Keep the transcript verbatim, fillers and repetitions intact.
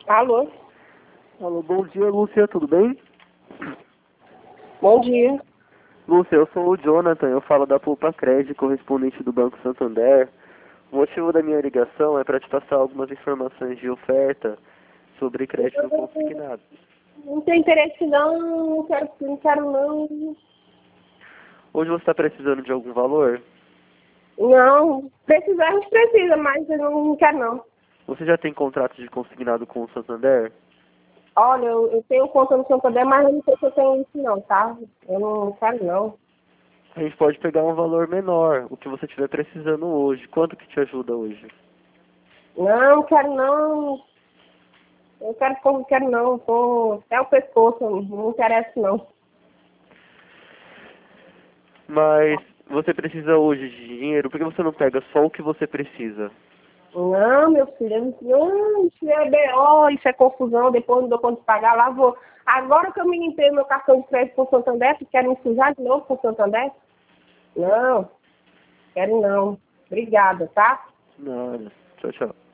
Alô? Alô, bom dia, Lúcia, tudo bem? Bom dia. Lúcia, eu sou o Jonathan, eu falo da Poupa Crédito, correspondente do Banco Santander. O motivo da minha ligação é para te passar algumas informações de oferta sobre crédito consignado. Não tem interesse não, não quero, não quero não. Hoje você está precisando de algum valor? Não, precisar a gente precisa, mas eu não quero não. Você já tem contrato de consignado com o Santander? Olha, eu, eu tenho conta no Santander, mas eu não sei se eu tenho isso não, tá? Eu não quero não. A gente pode pegar um valor menor, o que você estiver precisando hoje. Quanto que te ajuda hoje? Não, não quero não. Eu quero, não quero não. Tô até o pescoço, não interessa não. Mas você precisa hoje de dinheiro, por que você não pega só o que você precisa? Não, meu filho, não, isso é B O, isso é confusão, depois não dou conta de pagar, lá vou. Agora que eu me limpei meu cartão de crédito com o Santander, tu quer me sujar de novo com o Santander? Não, quero não. Obrigada, tá? Nada. Tchau, tchau.